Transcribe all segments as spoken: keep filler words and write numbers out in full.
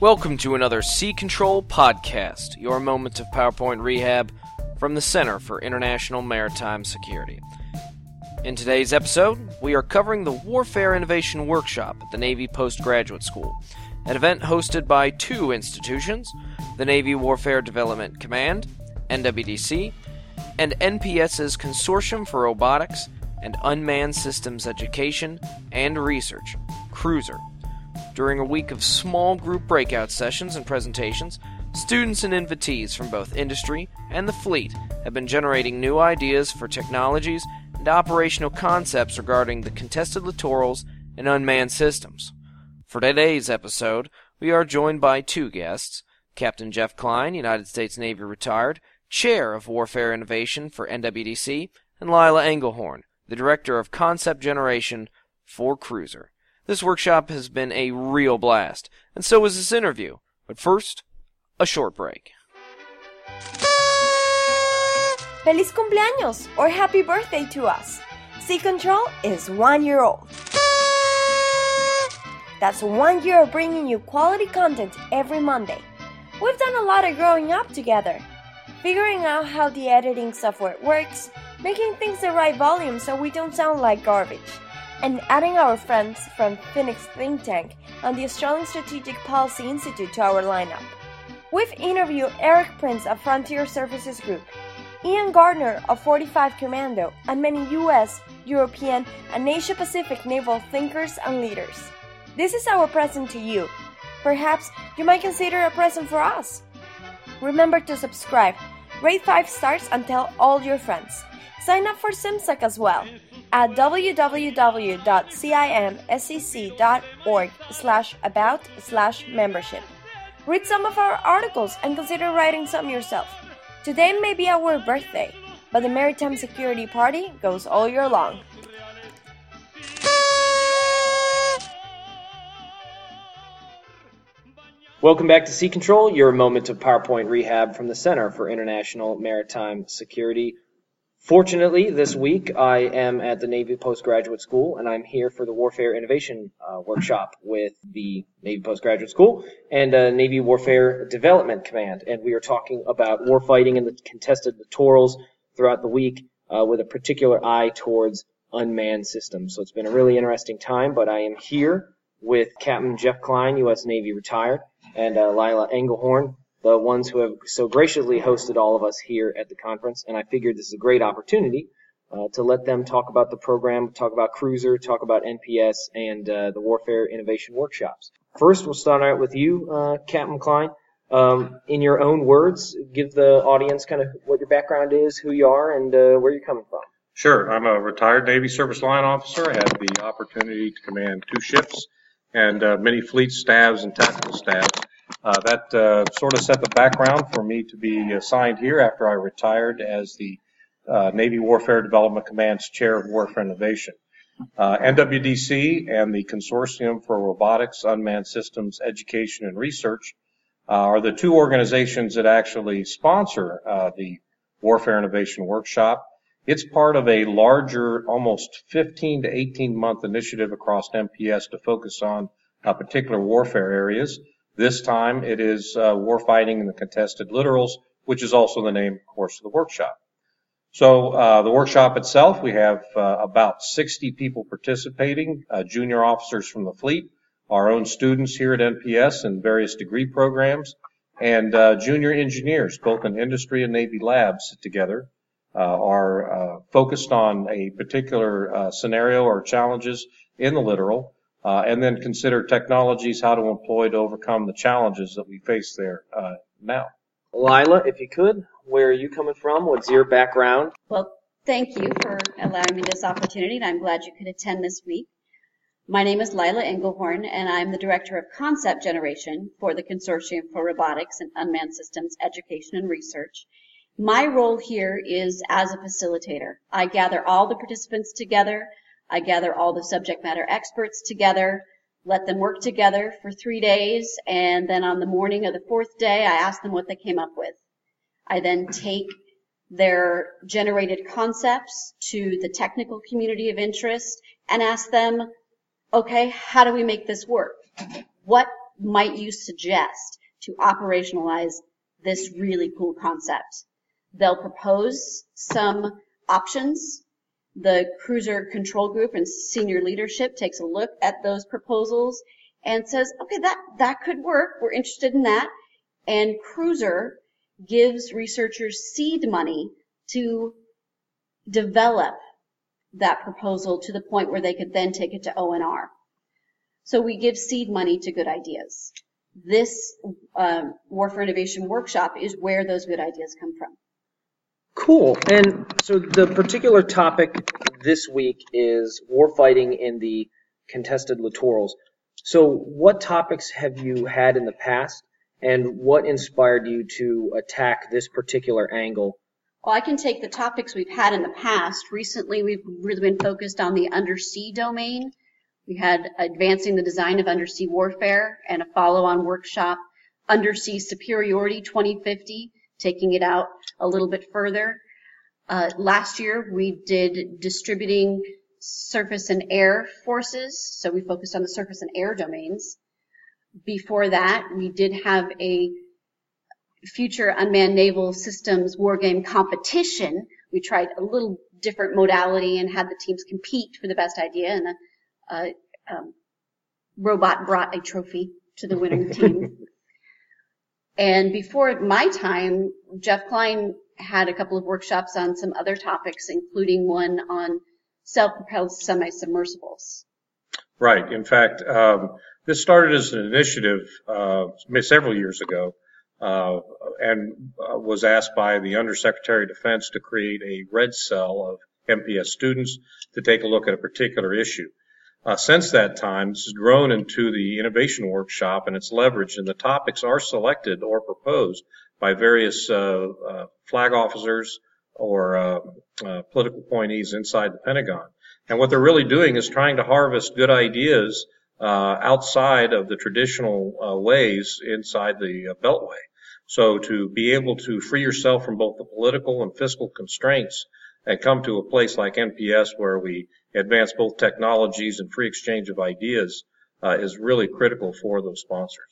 Welcome to another Sea Control podcast, your moment of PowerPoint rehab from the Center for International Maritime Security. In today's episode, we are covering the Warfare Innovation Workshop at the Navy Postgraduate School, an event hosted by two institutions, the Navy Warfare Development Command, N W D C, and N P S's Consortium for Robotics and Unmanned Systems Education and Research, CRUISR. During a week of small group breakout sessions and presentations, students and invitees from both industry and the fleet have been generating new ideas for technologies and operational concepts regarding the contested littorals and unmanned systems. For today's episode, we are joined by two guests, Captain Jeff Klein, United States Navy retired, Chair of Warfare Innovation for N W D C, and Lila Engelhorn, the Director of Concept Generation for CRUISR. This workshop has been a real blast, and so is this interview. But first, a short break. Feliz cumpleaños, or happy birthday to us. Sea Control is one year old. That's one year of bringing you quality content every Monday. We've done a lot of growing up together, figuring out how the editing software works, making things the right volume so we don't sound like garbage, and adding our friends from Phoenix Think Tank and the Australian Strategic Policy Institute to our lineup. We've interviewed Eric Prince of Frontier Services Group, Ian Gardner of forty-five Commando, and many U S, European, and Asia-Pacific naval thinkers and leaders. This is our present to you. Perhaps you might consider a present for us. Remember to subscribe, rate five stars, and tell all your friends. Sign up for SIMSEC as well at w w w dot cimsec dot org slash about slash membership. Read some of our articles and consider writing some yourself. Today may be our birthday, but the Maritime Security Party goes all year long. Welcome back to Sea Control, your moment of PowerPoint rehab from the Center for International Maritime Security. Fortunately, this week I am at the Navy Postgraduate School, and I'm here for the Warfare Innovation uh, Workshop with the Navy Postgraduate School and uh, Navy Warfare Development Command. And we are talking about warfighting and the contested littorals throughout the week uh, with a particular eye towards unmanned systems. So it's been a really interesting time, but I am here with Captain Jeff Klein, U S Navy retired, and uh, Lila Engelhorn, the ones who have so graciously hosted all of us here at the conference, and I figured this is a great opportunity uh, to let them talk about the program, talk about CRUISR, talk about N P S, and uh, the Warfare Innovation Workshops. First, we'll start out with you, uh, Captain Klein. Um, in your own words, give the audience kind of what your background is, who you are, and uh, where you're coming from. Sure. I'm a retired Navy service line officer. I had the opportunity to command two ships and uh, many fleet staffs and tactical staffs. Uh, that uh, sort of set the background for me to be assigned here after I retired as the uh, Navy Warfare Development Command's Chair of Warfare Innovation. Uh, N W D C and the Consortium for Robotics, Unmanned Systems Education and Research uh, are the two organizations that actually sponsor uh, the Warfare Innovation Workshop. It's part of a larger, almost fifteen to eighteen month initiative across N P S to focus on uh, particular warfare areas. This time it is uh, warfighting in the contested littorals, which is also the name, of course, of the workshop. So uh, the workshop itself, we have uh, about sixty people participating, uh, junior officers from the fleet, our own students here at N P S in various degree programs, and uh, junior engineers, both in industry and Navy labs together, uh, are uh, focused on a particular uh, scenario or challenges in the littoral. Uh, and then consider technologies, how to employ to overcome the challenges that we face there uh, now. Lila, if you could, where are you coming from? What's your background? Well, thank you for allowing me this opportunity, and I'm glad you could attend this week. My name is Lila Engelhorn, and I'm the Director of Concept Generation for the Consortium for Robotics and Unmanned Systems Education and Research. My role here is as a facilitator. I gather all the participants together. I gather all the subject matter experts together, let them work together for three days, and then on the morning of the fourth day, I ask them what they came up with. I then take their generated concepts to the technical community of interest and ask them, okay, how do we make this work? What might you suggest to operationalize this really cool concept? They'll propose some options. The cruiser control group and senior leadership takes a look at those proposals and says, okay, that, that could work. We're interested in that. And cruiser gives researchers seed money to develop that proposal to the point where they could then take it to O N R. So we give seed money to good ideas. This um, Warfare Innovation Workshop is where those good ideas come from. Cool. And so the particular topic this week is warfighting in the contested littorals. So what topics have you had in the past, and what inspired you to attack this particular angle? Well, I can take the topics we've had in the past. Recently, we've really been focused on the undersea domain. We had Advancing the Design of Undersea Warfare and a follow-on workshop, Undersea Superiority twenty fifty, taking it out a little bit further. Uh, last year, we did Distributing Surface and Air Forces, so we focused on the surface and air domains. Before that, we did have a Future Unmanned Naval Systems Wargame competition. We tried a little different modality and had the teams compete for the best idea, and a, a um, robot brought a trophy to the winning team. And before my time, Jeff Klein had a couple of workshops on some other topics, including one on self-propelled semi-submersibles. Right. In fact, um, this started as an initiative uh, several years ago uh, and uh, was asked by the Undersecretary of Defense to create a red cell of M P S students to take a look at a particular issue. Uh, since that time, this has grown into the innovation workshop, and it's leveraged, and the topics are selected or proposed by various uh, uh, flag officers or uh, uh, political appointees inside the Pentagon. And what they're really doing is trying to harvest good ideas uh, outside of the traditional uh, ways inside the uh, Beltway. So to be able to free yourself from both the political and fiscal constraints and come to a place like N P S where we advance both technologies and free exchange of ideas uh, is really critical for those sponsors.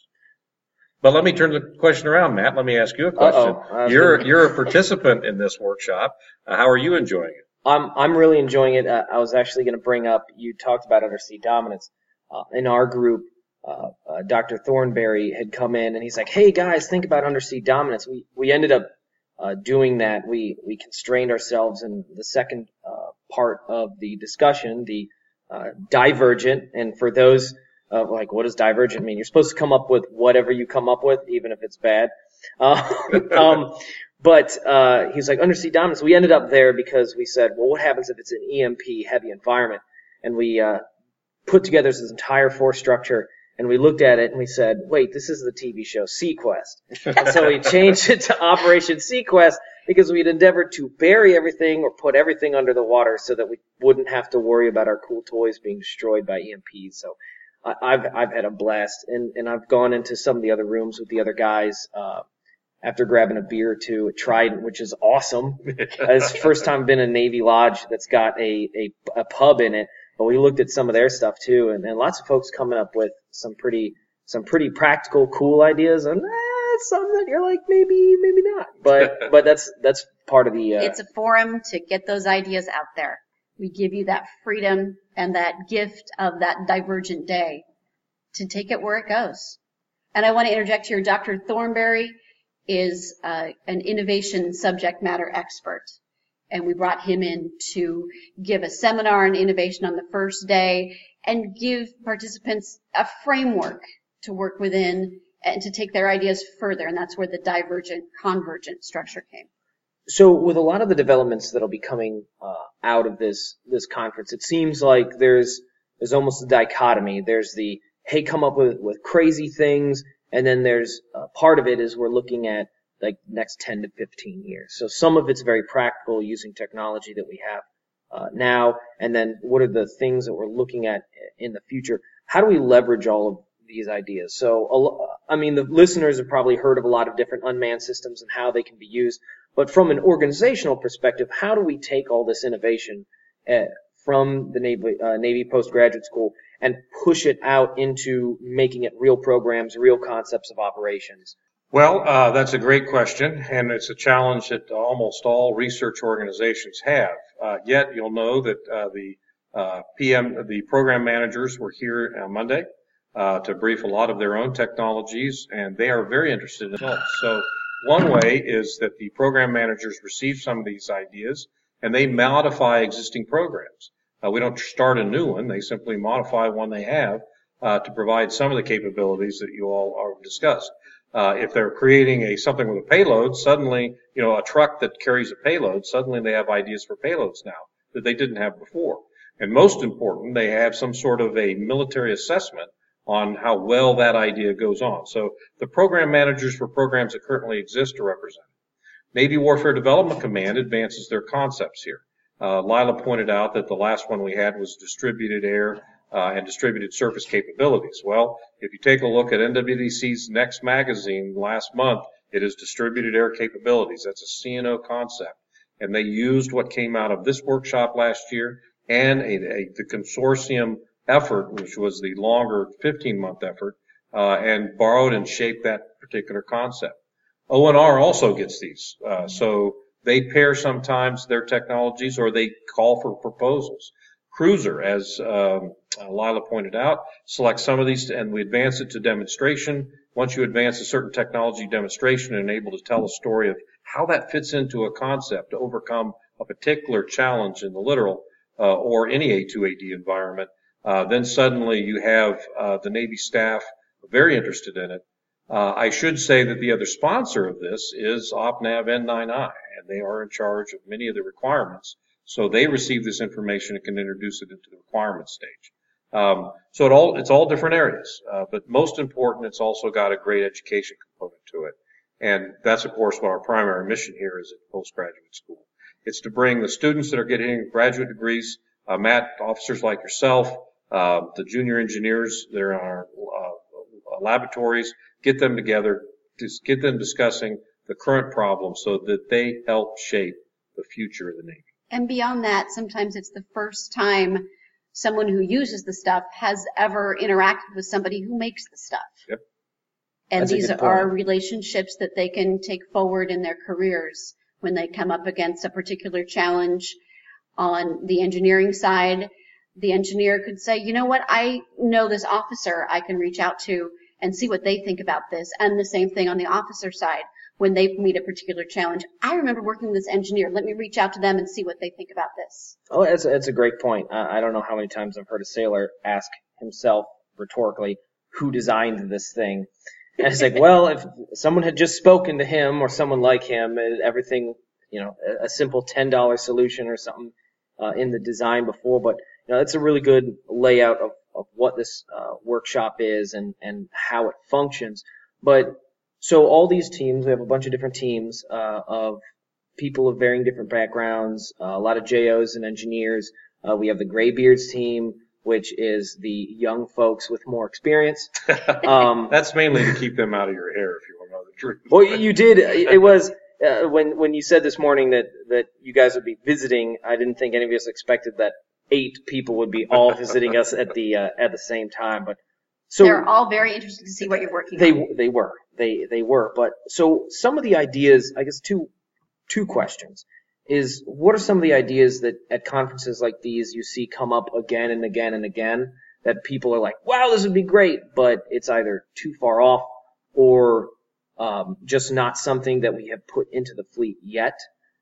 But let me turn the question around, Matt. Let me ask you a question. Uh-oh. You're you're a participant in this workshop. Uh, how are you enjoying it? I'm I'm really enjoying it. Uh, I was actually going to bring up, you talked about undersea dominance. Uh, in our group, uh, uh, Doctor Thornberry had come in and he's like, "Hey guys, think about undersea dominance." We we ended up uh, doing that. We we constrained ourselves in the second uh, part of the discussion, the uh, divergent. And for those uh, like, what does divergent mean? You're supposed to come up with whatever you come up with, even if it's bad. Uh, um, But uh he was like, undersea dominance. We ended up there because we said, well, what happens if it's an E M P heavy environment? And we uh put together this entire force structure, and we looked at it and we said, wait, this is the T V show Sequest. And so we changed it to Operation Sequest because we'd endeavored to bury everything or put everything under the water so that we wouldn't have to worry about our cool toys being destroyed by E M Ps. So I, I've I've had a blast, and and I've gone into some of the other rooms with the other guys. Uh, After grabbing a beer or two at Trident, which is awesome. It's the first time I've been in a Navy Lodge that's got a, a, a pub in it. But we looked at some of their stuff too, and, and lots of folks coming up with some pretty some pretty practical, cool ideas. And eh, some that you're like, maybe, maybe not. But but that's that's part of the. Uh, it's a forum to get those ideas out there. We give you that freedom and that gift of that divergent day to take it where it goes. And I want to interject here, Doctor Thornberry is uh, an innovation subject matter expert. And we brought him in to give a seminar on innovation on the first day and give participants a framework to work within and to take their ideas further. And that's where the divergent, convergent structure came. So with a lot of the developments that'll be coming uh, out of this this conference, it seems like there's there's almost a dichotomy. There's the, hey, come up with, with crazy things. And then there's uh, part of it is we're looking at like next ten to fifteen years. So some of it's very practical using technology that we have uh, now. And then what are the things that we're looking at in the future? How do we leverage all of these ideas? So, I mean, the listeners have probably heard of a lot of different unmanned systems and how they can be used. But from an organizational perspective, how do we take all this innovation uh, from the Navy, uh, Navy postgraduate school and push it out into making it real programs, real concepts of operations? Well, uh, that's a great question, and it's a challenge that almost all research organizations have. Uh, yet you'll know that uh, the uh, P M, the program managers were here on Monday uh, to brief a lot of their own technologies, and they are very interested in results. So one way is that the program managers receive some of these ideas and they modify existing programs. Uh, we don't start a new one; they simply modify one they have uh, to provide some of the capabilities that you all are discussed. Uh, if they're creating a something with a payload, suddenly, you know, a truck that carries a payload, suddenly they have ideas for payloads now that they didn't have before. And most important, they have some sort of a military assessment on how well that idea goes on. So the program managers for programs that currently exist are represented. Navy Warfare Development Command advances their concepts here. Uh, Lila pointed out that the last one we had was distributed air Uh, and distributed surface capabilities. Well, if you take a look at N W D C's Next magazine last month, it is distributed air capabilities. That's a C N O concept. And they used what came out of this workshop last year and a, a, the consortium effort, which was the longer fifteen-month effort, uh, and borrowed and shaped that particular concept. O N R also gets these. Uh, so they pair sometimes their technologies or they call for proposals. Cruiser, as um, uh, Lila pointed out, selects some of these and we advance it to demonstration. Once you advance a certain technology demonstration and able to tell a story of how that fits into a concept to overcome a particular challenge in the littoral uh, or any A two A D environment, uh, then suddenly you have uh, the Navy staff very interested in it. Uh, I should say that the other sponsor of this is OpNav N nine I, and they are in charge of many of the requirements. So they receive this information and can introduce it into the requirement stage. Um, so it all, it's all different areas. Uh, but most important, it's also got a great education component to it. And that's, of course, what our primary mission here is at postgraduate school. It's to bring the students that are getting graduate degrees, uh, Matt, officers like yourself, uh, the junior engineers that are in our uh, laboratories, get them together, just get them discussing the current problems so that they help shape the future of the Navy. And beyond that, sometimes it's the first time someone who uses the stuff has ever interacted with somebody who makes the stuff. Yep. And That's a these good are point. relationships that they can take forward in their careers when they come up against a particular challenge on the engineering side. The engineer could say, you know what, I know this officer I can reach out to and see what they think about this. And the same thing on the officer side. When they meet a particular challenge, I remember working with this engineer. Let me reach out to them and see what they think about this. Oh, that's, that's a great point. Uh, I don't know how many times I've heard a sailor ask himself rhetorically, who designed this thing? And it's like, well, if someone had just spoken to him or someone like him, everything, you know, a, a simple ten dollar solution or something uh, in the design before. But, you know, that's a really good layout of, of what this uh, workshop is and, and how it functions. But so all these teams, we have a bunch of different teams uh, of people of varying different backgrounds, uh, a lot of J Os and engineers. Uh, we have the Graybeards team, which is the young folks with more experience. Um, That's mainly to keep them out of your hair, if you want to know the truth. well, you did. It was uh, when when you said this morning that that you guys would be visiting. I didn't think any of us expected that eight people would be all visiting us at the uh, at the same time, but. So They're all very interested to see what you're working they, on. They were. They they were. But so some of the ideas, I guess two two questions, is what are some of the ideas that at conferences like these you see come up again and again and again that people are like, wow, this would be great, but it's either too far off or um, just not something that we have put into the fleet yet.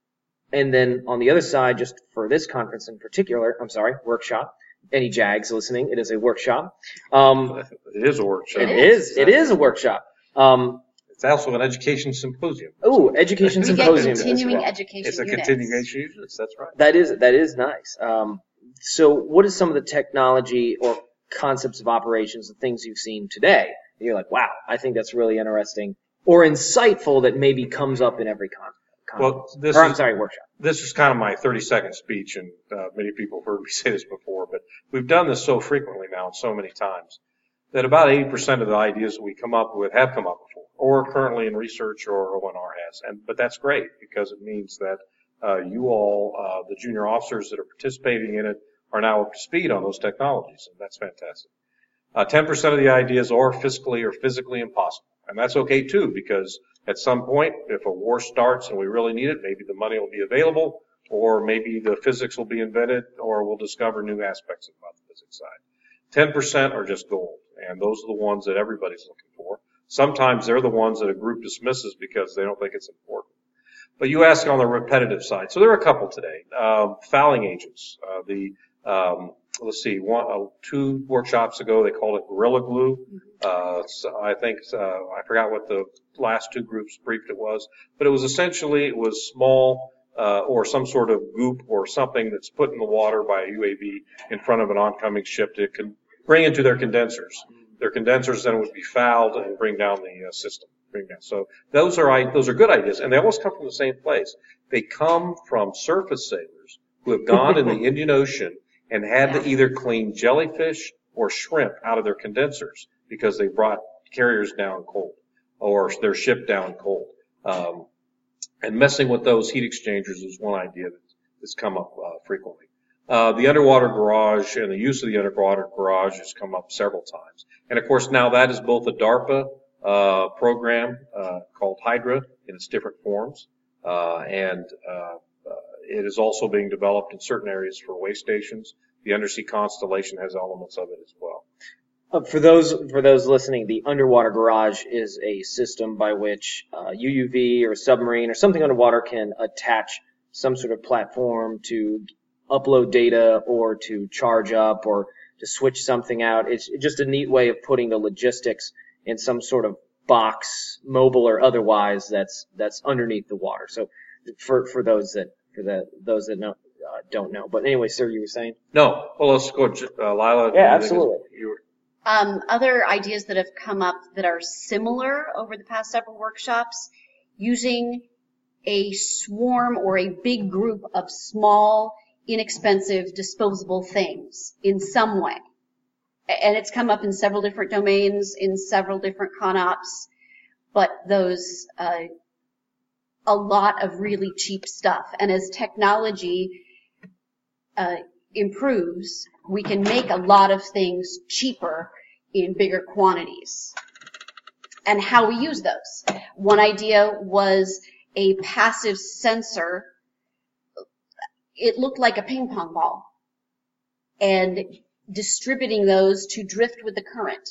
And then on the other side, just for this conference in particular, I'm sorry, workshop, any JAGs listening, it is a workshop. Um, It is a workshop. It is. It is a workshop. Um, It's also an education symposium. oh, education We get symposium. as continuing well. education It's a units. continuation unit. That's right. That is that is nice. Um, so, what is some of the technology or concepts of operations, the things you've seen today? And you're like, wow, I think that's really interesting or insightful that maybe comes up in every con- conference. Well, this or I'm is- sorry, workshop. This is kind of my thirty second speech, and uh, many people have heard me say this before, but we've done this so frequently now and so many times that about eighty percent of the ideas that we come up with have come up before, or currently in research, or O N R has. And but that's great because it means that uh, you all, uh, the junior officers that are participating in it, are now up to speed on those technologies, and that's fantastic. Uh, ten percent of the ideas are fiscally or physically impossible, and that's okay too, because at some point, if a war starts and we really need it, maybe the money will be available, or maybe the physics will be invented, or we'll discover new aspects about the physics side. ten percent are just gold, and those are the ones that everybody's looking for. Sometimes they're the ones that a group dismisses because they don't think it's important. But you ask on the repetitive side. So there are a couple today. Um, fouling agents. Uh, the um, let's see, one, uh, two workshops ago they called it Gorilla Glue. Uh, so I think uh, I forgot what the last two groups briefed it was, but it was essentially it was small uh, or some sort of goop or something that's put in the water by a U A V in front of an oncoming ship to con- bring into their condensers. Their condensers then would be fouled and bring down the uh, system. Bring down. So those are those are good ideas, and they always come from the same place. They come from surface sailors who have gone in the Indian Ocean and had to either clean jellyfish or shrimp out of their condensers because they brought carriers down cold or their ship down cold. Um, and messing with those heat exchangers is one idea that's come up uh, frequently. Uh, the underwater garage and the use of the underwater garage has come up several times. And of course now that is both a DARPA uh, program uh, called Hydra in its different forms, uh, and uh, uh, it is also being developed in certain areas for way stations. The Undersea Constellation has elements of it as well. Uh, for those for those listening, the underwater garage is a system by which uh, U U V or submarine or something underwater can attach some sort of platform to upload data or to charge up or to switch something out. It's just a neat way of putting the logistics in some sort of box, mobile or otherwise, that's that's underneath the water. So for for those that for the those that know, uh, don't know. But anyway, sir, you were saying? No. Well, let's go, uh, Lila. Yeah, absolutely. You were... Um, other ideas that have come up that are similar over the past several workshops, using a swarm or a big group of small, inexpensive, disposable things in some way. And it's come up in several different domains, in several different ConOps, but those, uh, a lot of really cheap stuff. And as technology uh, improves, we can make a lot of things cheaper in bigger quantities. And how we use those. One idea was a passive sensor. It looked like a ping pong ball. And distributing those to drift with the current.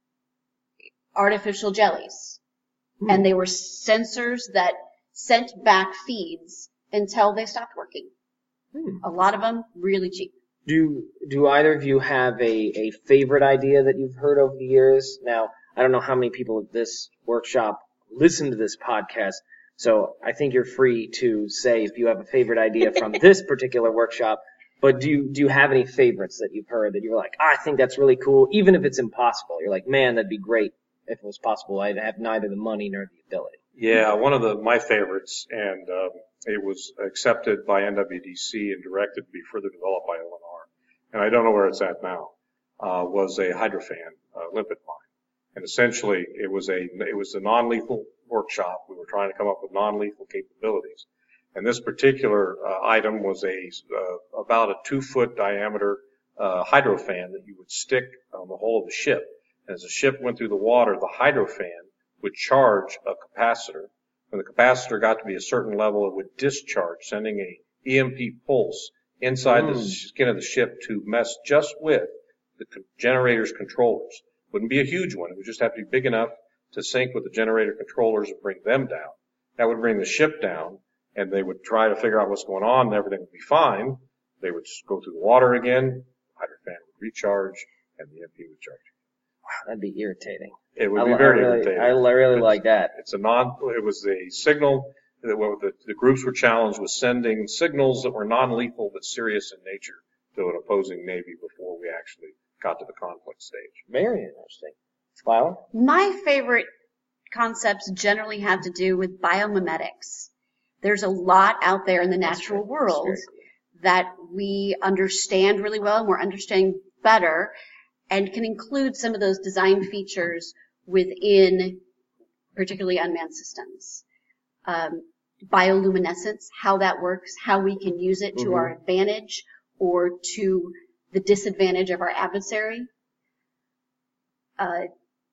Artificial jellies. Hmm. And they were sensors that sent back feeds until they stopped working. Hmm. A lot of them really cheap. Do do either of you have a, a favorite idea that you've heard over the years? Now, I don't know how many people at this workshop listen to this podcast, so I think you're free to say if you have a favorite idea from this particular workshop. But do you, do you have any favorites that you've heard that you're like, oh, I think that's really cool, even if it's impossible? You're like, man, that'd be great if it was possible. I'd have neither the money nor the ability. Yeah, one of the my favorites, and um, it was accepted by N W D C and directed to be further developed by L N R, and I don't know where it's at now, uh, was a hydrofan uh, limpet mine. And essentially, it was a it was a non-lethal workshop. We were trying to come up with non-lethal capabilities. And this particular uh, item was a uh, about a two-foot diameter uh, hydrofan that you would stick on the hull of the ship. And as the ship went through the water, the hydrofan would charge a capacitor. When the capacitor got to be a certain level, it would discharge, sending a E M P pulse inside mm. the skin of the ship to mess just with the generator's controllers. Wouldn't be a huge one. It would just have to be big enough to sync with the generator controllers and bring them down. That would bring the ship down. And they would try to figure out what's going on, and everything would be fine. They would just go through the water again, the hydrofan would recharge, and the E M P would charge. Wow, that'd be irritating. It would I, be very I really, irritating. I really it's, like that. It's a non. It was a signal that what the, the groups were challenged with sending signals that were non-lethal but serious in nature to an opposing navy before we actually got to the conflict stage. Very interesting. Lila? My favorite concepts generally have to do with biomimetics. There's a lot out there in the natural world that we understand really well and we're understanding better and can include some of those design features within particularly unmanned systems. Um, bioluminescence, how that works, how we can use it to mm-hmm. our advantage or to the disadvantage of our adversary. Uh,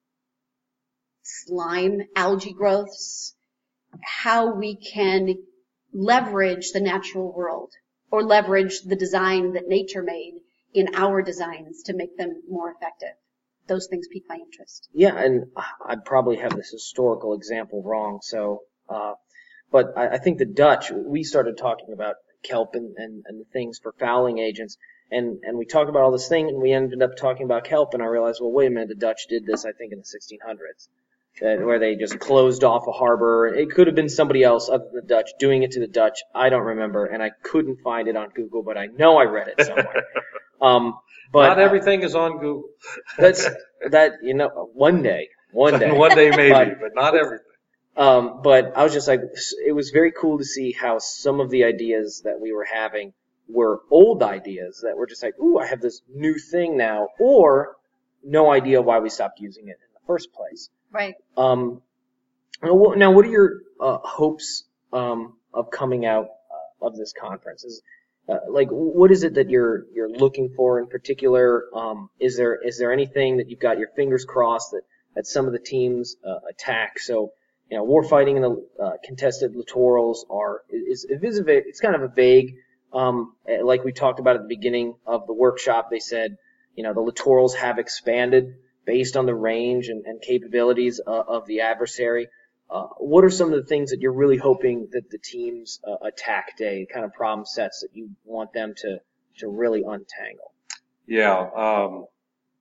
slime, algae growths, how we can leverage the natural world or leverage the design that nature made in our designs to make them more effective. Those things pique my interest. Yeah, and I'd probably have this historical example wrong, so, uh, but I, I think the Dutch, we started talking about kelp and, and, and things for fouling agents, and, and we talked about all this thing, and we ended up talking about kelp, and I realized, well, wait a minute, the Dutch did this, I think, in the sixteen hundreds, uh, where they just closed off a harbor. It could have been somebody else other than the Dutch doing it to the Dutch. I don't remember, and I couldn't find it on Google, but I know I read it somewhere. um, But not everything is on Google. That's that you know one day, one day, one day maybe, but, but not everything. Um, but I was just like, it was very cool to see how some of the ideas that we were having were old ideas that were just like, ooh, I have this new thing now, or no idea why we stopped using it in the first place. Right. Um, now, what are your uh, hopes um, of coming out uh, of this conference? Is Uh, like, what is it that you're you're looking for in particular? Um, is there is there anything that you've got your fingers crossed that, that some of the teams uh, attack? So, you know, warfighting and the uh, contested littorals are is, is a, it's kind of a vague. Um, like we talked about at the beginning of the workshop, they said, you know, the littorals have expanded based on the range and, and capabilities uh, of the adversary. Uh, what are some of the things that you're really hoping that the teams uh, attack day, kind of problem sets that you want them to, to really untangle? Yeah, um,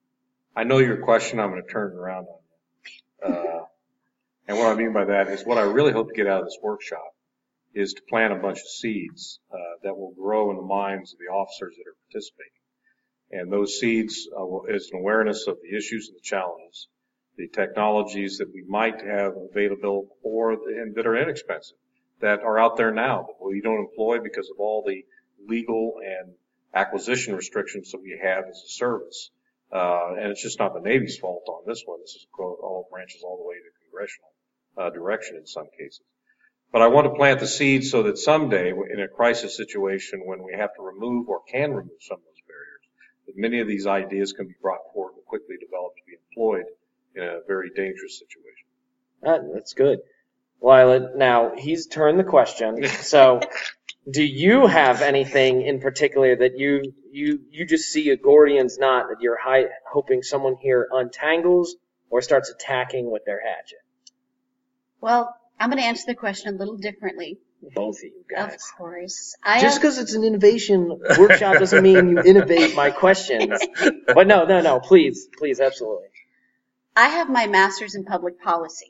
I know your question. I'm going to turn it around on you. Uh, and what I mean by that is what I really hope to get out of this workshop is to plant a bunch of seeds uh, that will grow in the minds of the officers that are participating. And those seeds uh, will, is an awareness of the issues and the challenges, the technologies that we might have available or and that are inexpensive, that are out there now, that we don't employ because of all the legal and acquisition restrictions that we have as a service. Uh, and it's just not the Navy's fault on this one. This is all branches all the way to congressional uh, direction in some cases. But I want to plant the seeds so that someday in a crisis situation when we have to remove or can remove some of those barriers, that many of these ideas can be brought forward and quickly developed to be employed in a very dangerous situation. Uh, that's good. Lila, now he's turned the question. So do you have anything in particular that you you you just see a Gordian's knot that you're high, hoping someone here untangles or starts attacking with their hatchet? Well, I'm going to answer the question a little differently. Both of you guys. Of course. I Just because it's an innovation workshop doesn't mean you innovate my questions. But no, no, no, please, please, absolutely. I have my master's in public policy,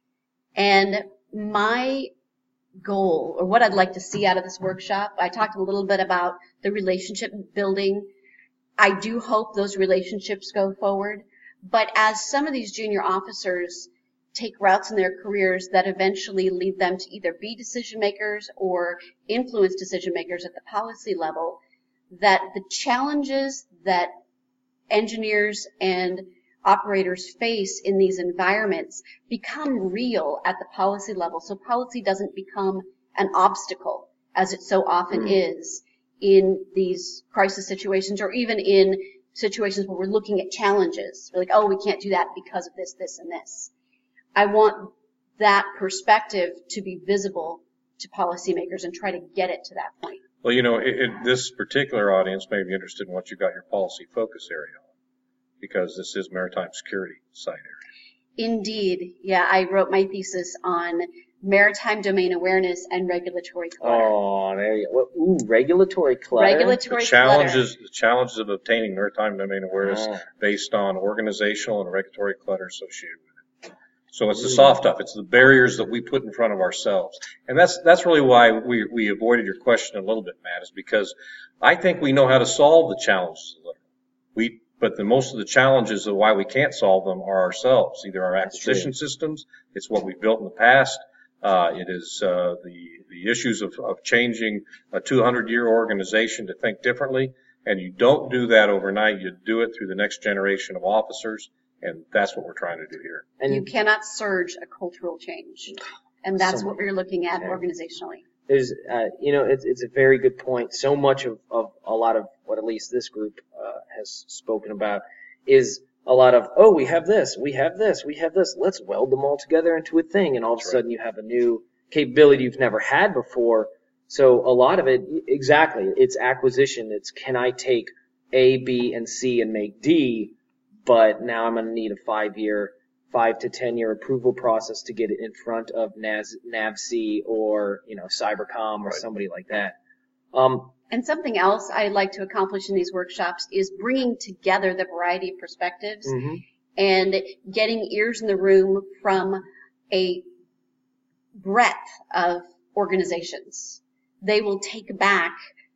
and my goal, or what I'd like to see out of this workshop, I talked a little bit about the relationship building. I do hope those relationships go forward, but as some of these junior officers take routes in their careers that eventually lead them to either be decision makers or influence decision makers at the policy level, that the challenges that engineers and operators face in these environments become real at the policy level. So policy doesn't become an obstacle, as it so often mm. is in these crisis situations, or even in situations where we're looking at challenges. We're like, oh, we can't do that because of this, this, and this. I want that perspective to be visible to policymakers and try to get it to that point. Well, you know, it, it, this particular audience may be interested in what you got your policy focus area on, because this is maritime security site area. Indeed. Yeah, I wrote my thesis on maritime domain awareness and regulatory clutter. Oh, there you go. Ooh, regulatory clutter. Regulatory the challenges, clutter. The challenges of obtaining maritime domain awareness oh. based on organizational and regulatory clutter associated with it. So it's the soft stuff. It's the barriers that we put in front of ourselves. And that's that's really why we, we avoided your question a little bit, Matt, is because I think we know how to solve the challenges a little. We But the most of the challenges of why we can't solve them are ourselves, either our acquisition systems, it's what we've built in the past, uh, it is uh, the the issues of, of changing a two hundred year organization to think differently, and you don't do that overnight. You do it through the next generation of officers, and that's what we're trying to do here. And you cannot surge a cultural change, and that's Someone, what we're looking at okay. organizationally. There's, uh, you know, it's, it's a very good point. So much of, of a lot of what at least this group uh, has spoken about is a lot of, oh, we have this, we have this, we have this. Let's weld them all together into a thing. And all of a sudden you have a new capability you've never had before. So a lot of it, exactly, it's acquisition. It's can I take A, B, and C and make D, but now I'm going to need a five-year five to ten year approval process to get it in front of NAVSEA or, you know, Cybercom or right. somebody like that. Um, and something else I'd like to accomplish in these workshops is bringing together the variety of perspectives mm-hmm. and getting ears in the room from a breadth of organizations. They will take back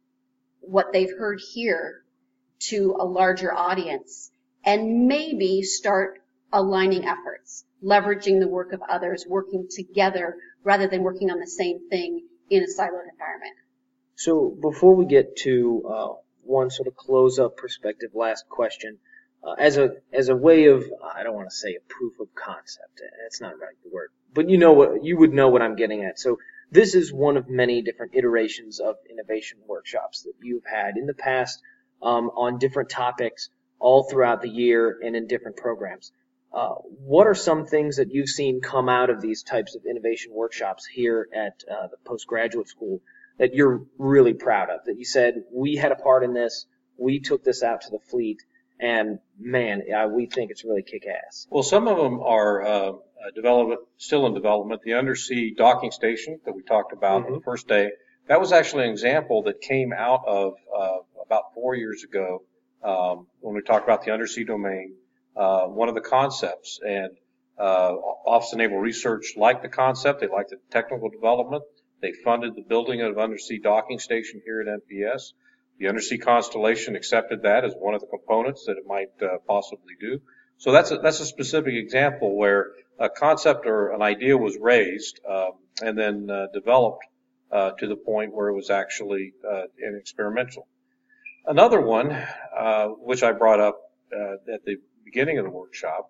what they've heard here to a larger audience and maybe start aligning efforts, leveraging the work of others, working together rather than working on the same thing in a siloed environment. So before we get to uh, one sort of close-up perspective, last question, uh, as a as a way of, I don't want to say a proof of concept, that's not right the word, but you know what you would know what I'm getting at. So this is one of many different iterations of innovation workshops that you've had in the past um, on different topics all throughout the year and in different programs. Uh, what are some things that you've seen come out of these types of innovation workshops here at uh, the postgraduate school that you're really proud of, that you said, we had a part in this, we took this out to the fleet, and man, uh, we think it's really kick-ass? Well, some of them are uh, development, still in development. The undersea docking station that we talked about mm-hmm. on the first day, that was actually an example that came out of uh, about four years ago um, when we talked about the undersea domain. Uh, one of the concepts, and uh, Office of Naval Research liked the concept. They liked the technical development. They funded the building of an undersea docking station here at N P S. The Undersea Constellation accepted that as one of the components that it might uh, possibly do. So that's a, that's a specific example where a concept or an idea was raised uh, and then uh, developed uh, to the point where it was actually uh, an experimental. Another one, uh, which I brought up uh, at the beginning of the workshop,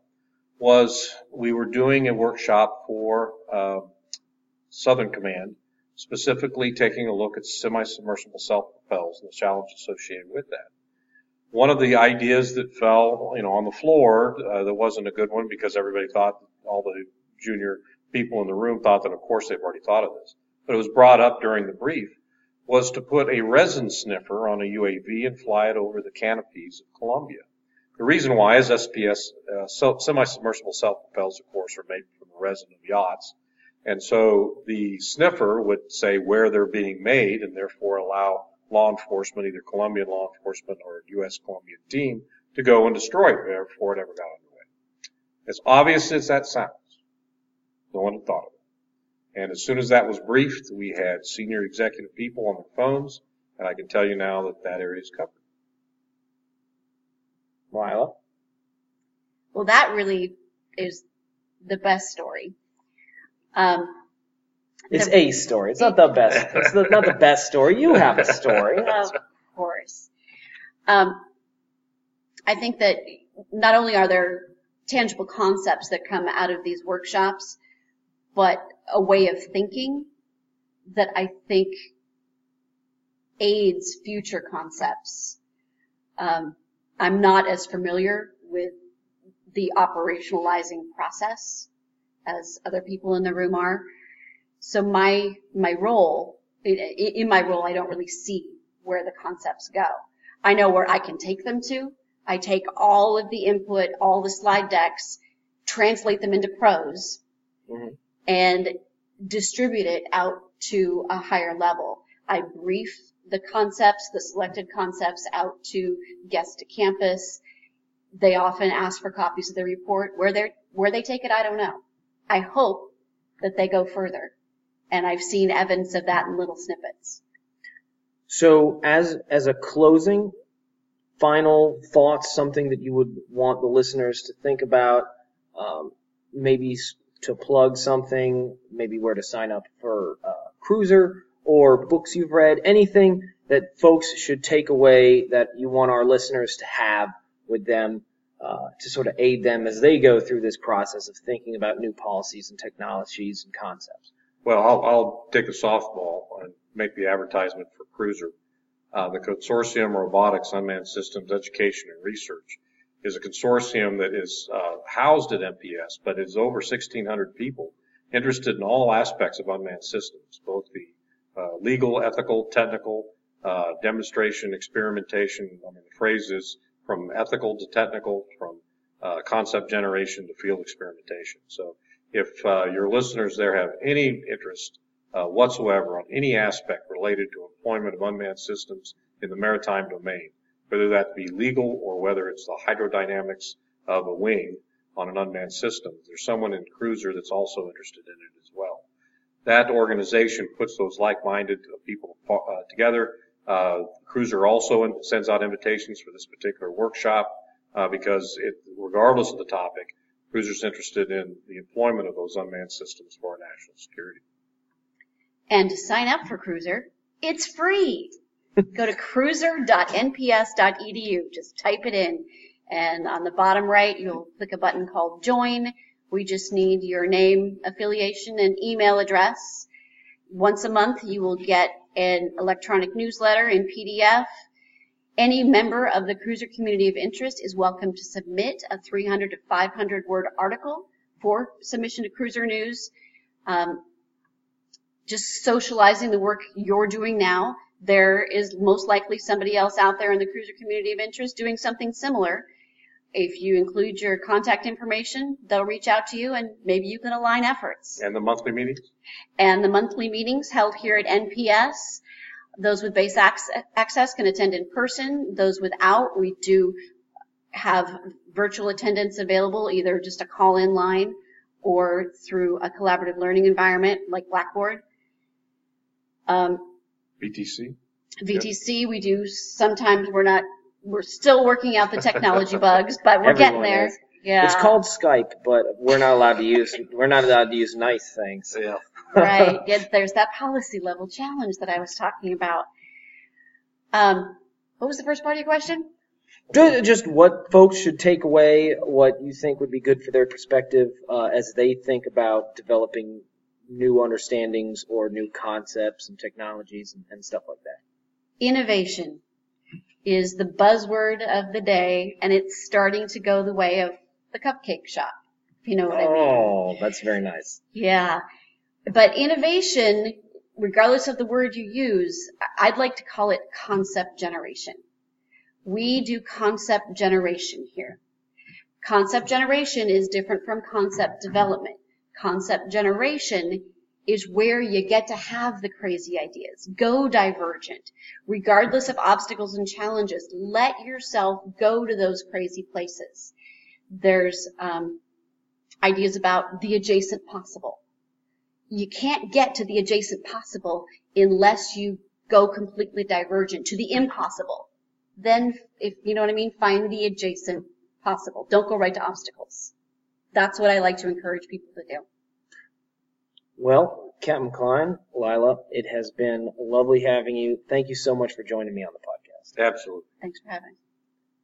was we were doing a workshop for uh, Southern Command, specifically taking a look at semi-submersible self-propels and the challenge associated with that. One of the ideas that fell, you know, on the floor, uh, that wasn't a good one because everybody thought, all the junior people in the room thought that of course they've already thought of this, but it was brought up during the brief, was to put a resin sniffer on a U A V and fly it over the canopies of Columbia. The reason why is S P S, uh, so, semi-submersible self-propels, of course, are made from the resin of yachts. And so the sniffer would say where they're being made and therefore allow law enforcement, either Colombian law enforcement or U S Colombian team, to go and destroy it before it ever got underway. As obvious as that sounds, no one had thought of it. And as soon as that was briefed, we had senior executive people on their phones, and I can tell you now that that area is covered. Lila? Well, that really is the best story. Um, it's the, a story. It's not the best. It's the, not the best story. You have a story. Of course. Um, I think that not only are there tangible concepts that come out of these workshops, but a way of thinking that I think aids future concepts. Um, I'm not as familiar with the operationalizing process as other people in the room are. So my, my role, in my role, I don't really see where the concepts go. I know where I can take them to. I take all of the input, all the slide decks, translate them into prose, mm-hmm. and distribute it out to a higher level. I brief the concepts, the selected concepts out to guests to campus. They often ask for copies of the report. Where they where they take it, I don't know. I hope that they go further. And I've seen evidence of that in little snippets. So as as a closing, final thoughts, something that you would want the listeners to think about, um, maybe to plug something, maybe where to sign up for uh, Cruiser or books you've read, anything that folks should take away that you want our listeners to have with them uh, to sort of aid them as they go through this process of thinking about new policies and technologies and concepts. Well, I'll, I'll take the softball and make the advertisement for Cruiser. Uh, the Consortium Robotics Unmanned Systems Education and Research is a consortium that is uh, housed at N P S, but is over sixteen hundred people interested in all aspects of unmanned systems, both the uh, legal, ethical, technical, uh, demonstration, experimentation. I mean, the phrase is from ethical to technical, from uh, concept generation to field experimentation. So if uh, your listeners there have any interest uh, whatsoever on any aspect related to employment of unmanned systems in the maritime domain, whether that be legal or whether it's the hydrodynamics of a wing on an unmanned system, there's someone in Cruiser that's also interested in it as well. That organization puts those like-minded people uh, together. Uh, Cruiser also sends out invitations for this particular workshop uh, because it, regardless of the topic, Cruiser's interested in the employment of those unmanned systems for our national security. And to sign up for Cruiser, it's free. Go to cruiser dot N P S dot E D U. Just type it in. And on the bottom right, you'll click a button called Join. We just need your name, affiliation, and email address. Once a month, you will get an electronic newsletter in P D F. Any member of the Cruiser community of interest is welcome to submit a three hundred to five hundred word article for submission to Cruiser News. Um, just socializing the work you're doing now. There is most likely somebody else out there in the Cruiser community of interest doing something similar. If you include your contact information, they'll reach out to you and maybe you can align efforts. And the monthly meetings? And the monthly meetings held here at N P S. Those with base access can attend in person. Those without, we do have virtual attendance available, either just a call-in line or through a collaborative learning environment like Blackboard. Um, V T C? V T C, yep. We do. Sometimes we're not, we're still working out the technology bugs, but we're Everyone getting there. Is. Yeah. It's called Skype, but we're not allowed to use, we're not allowed to use nice things. Yeah. Right. Yeah, there's that policy level challenge that I was talking about. Um, what was the first part of your question? Just what folks should take away, what you think would be good for their perspective uh, as they think about developing new understandings or new concepts and technologies and, and stuff like that. Innovation is the buzzword of the day, and it's starting to go the way of the cupcake shop, if you know what oh, I mean. Oh, that's very nice. Yeah. But innovation, regardless of the word you use, I'd like to call it concept generation. We do concept generation here. Concept generation is different from concept development. Concept generation is where you get to have the crazy ideas. Go divergent. Regardless of obstacles and challenges, let yourself go to those crazy places. There's um, ideas about the adjacent possible. You can't get to the adjacent possible unless you go completely divergent to the impossible. Then, if you know what I mean, find the adjacent possible. Don't go right to obstacles. That's what I like to encourage people to do. Well, Captain Klein, Lila, it has been lovely having you. Thank you so much for joining me on the podcast. Absolutely. Thanks for having me.